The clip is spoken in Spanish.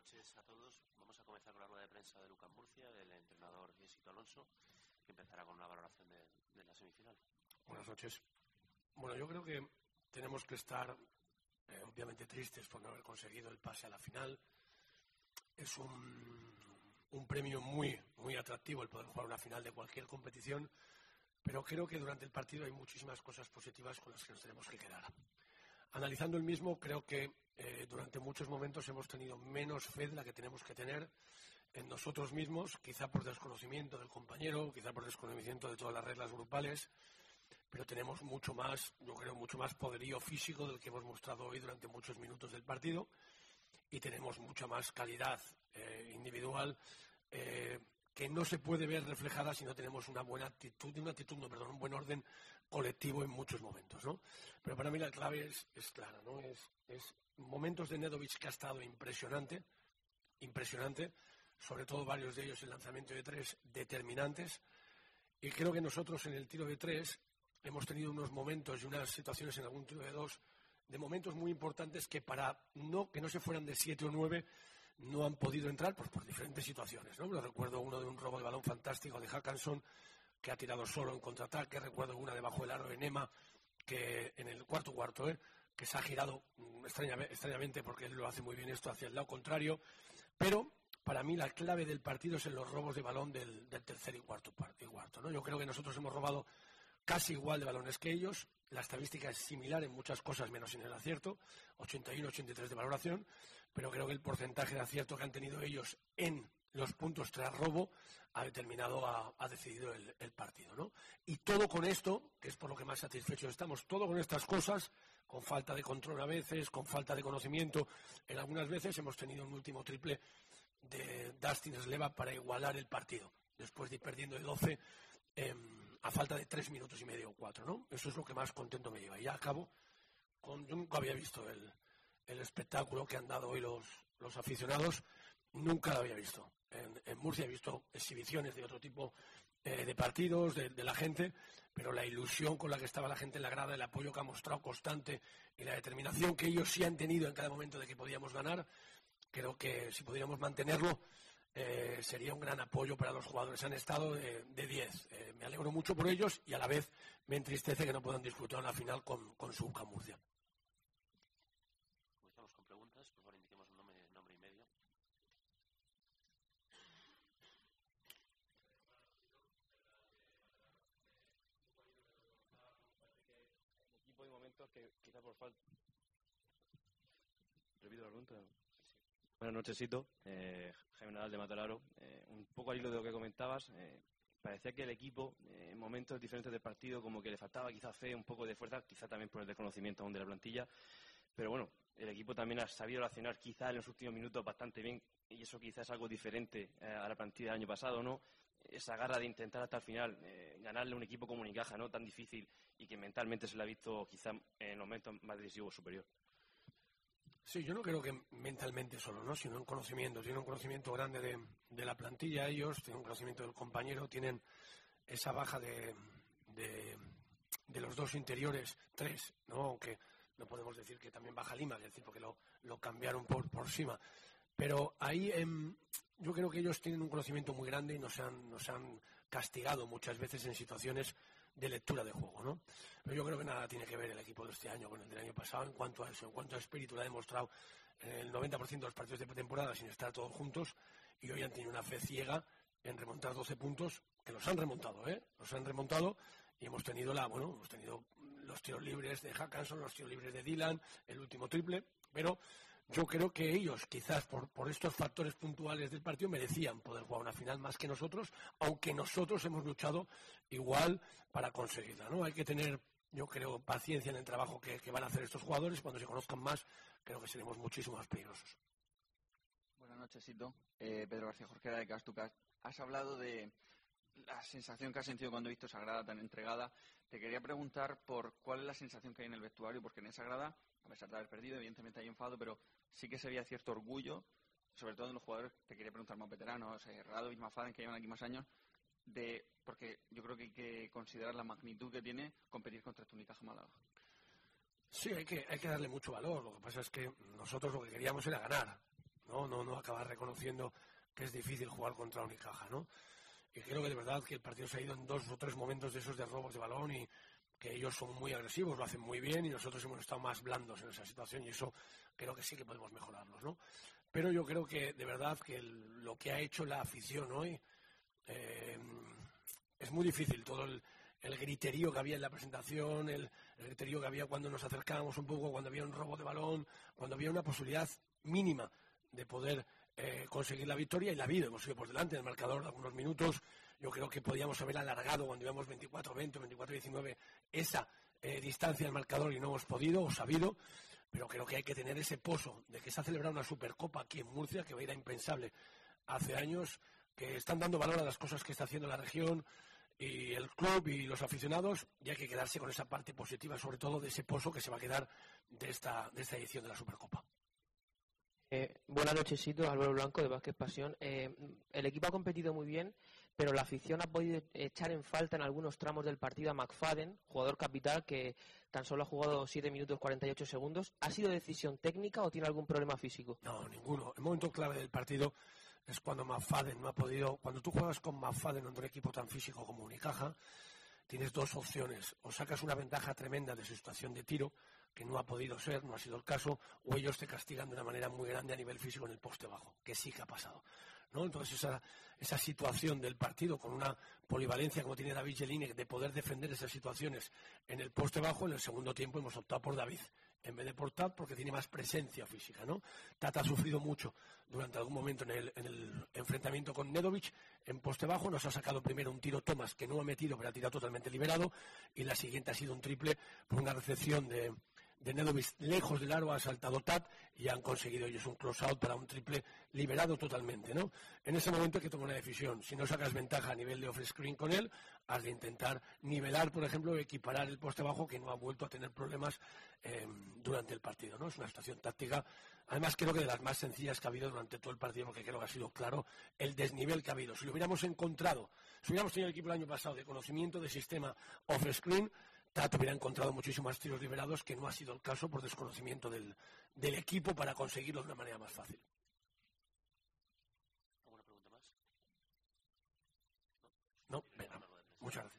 noches a todos. Vamos a comenzar con la rueda de prensa de Lucas Murcia, del entrenador Jessica Alonso, que empezará con una valoración de la semifinal. Buenas noches. Bueno, yo creo que tenemos que estar obviamente tristes por no haber conseguido el pase a la final. Es un premio muy, muy atractivo el poder jugar una final de cualquier competición, pero creo que durante el partido hay muchísimas cosas positivas con las que nos tenemos que quedar. Analizando el mismo, creo que durante muchos momentos hemos tenido menos fe de la que tenemos que tener en nosotros mismos, quizá por desconocimiento del compañero, quizá por desconocimiento de todas las reglas grupales, pero tenemos mucho más, yo creo, mucho más poderío físico del que hemos mostrado hoy durante muchos minutos del partido, y tenemos mucha más calidad individual que no se puede ver reflejada si no tenemos un buen orden colectivo en muchos momentos, ¿no? Pero para mí la clave es clara, ¿no? Es momentos de Nedovic que ha estado impresionante, sobre todo varios de ellos en lanzamiento de tres determinantes, y creo que nosotros en el tiro de tres hemos tenido unos momentos y unas situaciones en algún tiro de dos, de momentos muy importantes que que no se fueran de 7 o 9 no han podido entrar por diferentes situaciones, ¿no? Recuerdo uno de un robo de balón fantástico de Hackanson, que ha tirado solo en contraataque. Recuerdo una debajo del aro de Nema, que en el cuarto, que se ha girado extrañamente, porque él lo hace muy bien esto, hacia el lado contrario. Pero para mí la clave del partido es en los robos de balón del tercer y cuarto, ¿no? Yo creo que nosotros hemos robado casi igual de balones que ellos. La estadística es similar en muchas cosas, menos en el acierto, 81-83 de valoración, pero creo que el porcentaje de acierto que han tenido ellos en los puntos tras robo ha decidido el partido, ¿no? Y todo con esto, que es por lo que más satisfechos estamos, todo con estas cosas, con falta de control a veces, con falta de conocimiento, en algunas veces hemos tenido un último triple de Dustin Sleva para igualar el partido, después de ir perdiendo de 12 a falta de 3 minutos y medio o 4, ¿no? Eso es lo que más contento me lleva. Y ya acabo yo nunca había visto el espectáculo que han dado hoy los aficionados, nunca lo había visto. En Murcia he visto exhibiciones de otro tipo de partidos, de la gente, pero la ilusión con la que estaba la gente en la grada, el apoyo que ha mostrado constante y la determinación que ellos sí han tenido en cada momento de que podíamos ganar, creo que si pudiéramos mantenerlo sería un gran apoyo para los jugadores. Han estado de 10. Me alegro mucho por ellos y a la vez me entristece que no puedan disfrutar una final con su UCAM Murcia. Comenzamos con preguntas. Por favor, indiquemos un nombre y medio. Equipo hay momentos que quizá por falta. Repito la pregunta. Buenas noches, Sito. Jaime Nadal de Matararo. Un poco al hilo de lo que comentabas, parecía que el equipo, en momentos diferentes del partido, como que le faltaba quizá fe, un poco de fuerza, quizá también por el desconocimiento aún de la plantilla. Pero bueno, el equipo también ha sabido reaccionar quizá en los últimos minutos bastante bien, y eso quizás es algo diferente a la plantilla del año pasado, ¿no? Esa garra de intentar hasta el final ganarle a un equipo como Unicaja, ¿no? Tan difícil, y que mentalmente se le ha visto quizá en los momentos más decisivos superior. Sí, yo no creo que mentalmente solo, ¿no? Sino en conocimiento. Tienen un conocimiento grande de la plantilla ellos, tienen un conocimiento del compañero, tienen esa baja de los dos interiores, 3, ¿no? Aunque no podemos decir que también baja Lima, es decir, porque lo cambiaron por cima. Pero ahí yo creo que ellos tienen un conocimiento muy grande y nos han castigado muchas veces en situaciones de lectura de juego, ¿no? Pero yo creo que nada tiene que ver el equipo de este año con el del año pasado en cuanto a eso, en cuanto a espíritu. Lo ha demostrado en el 90% de los partidos de pretemporada sin estar todos juntos, y hoy han tenido una fe ciega en remontar 12 puntos, que los han remontado, y hemos tenido los tiros libres de Hackanson, los tiros libres de Dylan, el último triple, pero yo creo que ellos, quizás por estos factores puntuales del partido, merecían poder jugar una final más que nosotros, aunque nosotros hemos luchado igual para conseguirla, ¿no? Hay que tener, yo creo, paciencia en el trabajo que van a hacer estos jugadores. Cuando se conozcan más, creo que seremos muchísimo más peligrosos. Buenas noches, Sito. Pedro García Jorquera de Castucas. Has hablado de la sensación que has sentido cuando he visto esa grada tan entregada. Te quería preguntar por cuál es la sensación que hay en el vestuario, porque en esa grada, a pesar de haber perdido, evidentemente hay enfado, pero sí que se veía cierto orgullo, sobre todo en los jugadores, te quería preguntar más veteranos, Radovic, Mafaden, que llevan aquí más años, porque yo creo que hay que considerar la magnitud que tiene competir contra este Unicaja Málaga. Sí, hay que darle mucho valor. Lo que pasa es que nosotros lo que queríamos era ganar. no acabas reconociendo que es difícil jugar contra Unicaja, ¿no? Y creo que de verdad que el partido se ha ido en 2 o 3 momentos de esos de robos de balón y que ellos son muy agresivos, lo hacen muy bien y nosotros hemos estado más blandos en esa situación y eso creo que sí que podemos mejorarlos, ¿no? Pero yo creo que de verdad que lo que ha hecho la afición hoy es muy difícil. Todo el griterío que había en la presentación, el griterío que había cuando nos acercábamos un poco, cuando había un robo de balón, cuando había una posibilidad mínima de poder conseguir la victoria, y la vida hemos ido por delante en el marcador de algunos minutos. Yo creo que podíamos haber alargado cuando íbamos 24-20, 24-19 esa distancia del marcador y no hemos podido o sabido, pero creo que hay que tener ese pozo de que se ha celebrado una Supercopa aquí en Murcia, que era impensable hace años, que están dando valor a las cosas que está haciendo la región y el club y los aficionados, y hay que quedarse con esa parte positiva, sobre todo de ese pozo que se va a quedar de esta edición de la Supercopa. Buenas noches, Sito, Álvaro Blanco de Vázquez Pasión. El equipo ha competido muy bien, pero la afición ha podido echar en falta en algunos tramos del partido a McFadden, jugador capital que tan solo ha jugado 7 minutos 48 segundos. ¿Ha sido decisión técnica o tiene algún problema físico? No, ninguno. El momento clave del partido es cuando McFadden no ha podido. Cuando tú juegas con McFadden en un equipo tan físico como Unicaja, tienes 2 opciones: o sacas una ventaja tremenda de su situación de tiro, que no ha podido ser, no ha sido el caso, o ellos te castigan de una manera muy grande a nivel físico en el poste bajo, que sí que ha pasado, ¿no? Entonces esa situación del partido, con una polivalencia como tiene David Jelinek de poder defender esas situaciones en el poste bajo, en el segundo tiempo hemos optado por David en vez de por Tat, porque tiene más presencia física, ¿no? Tat ha sufrido mucho durante algún momento en el enfrentamiento con Nedovic en poste bajo. Nos ha sacado primero un tiro Thomas que no ha metido, pero ha tirado totalmente liberado, y la siguiente ha sido un triple por una recepción de Nedovic lejos del aro, ha saltado Tat y han conseguido ellos un close-out para un triple liberado totalmente, ¿no? En ese momento hay que tomar una decisión. Si no sacas ventaja a nivel de off-screen con él, has de intentar nivelar, por ejemplo, o equiparar el poste bajo, que no ha vuelto a tener problemas durante el partido, ¿no? Es una situación táctica, además creo que de las más sencillas que ha habido durante todo el partido, porque creo que ha sido claro el desnivel que ha habido. Si lo hubiéramos encontrado, si hubiéramos tenido el equipo el año pasado de conocimiento de sistema off-screen, Tat hubiera encontrado muchísimos más tiros liberados, que no ha sido el caso por desconocimiento del equipo para conseguirlo de una manera más fácil. ¿Alguna pregunta más? No, venga, muchas gracias.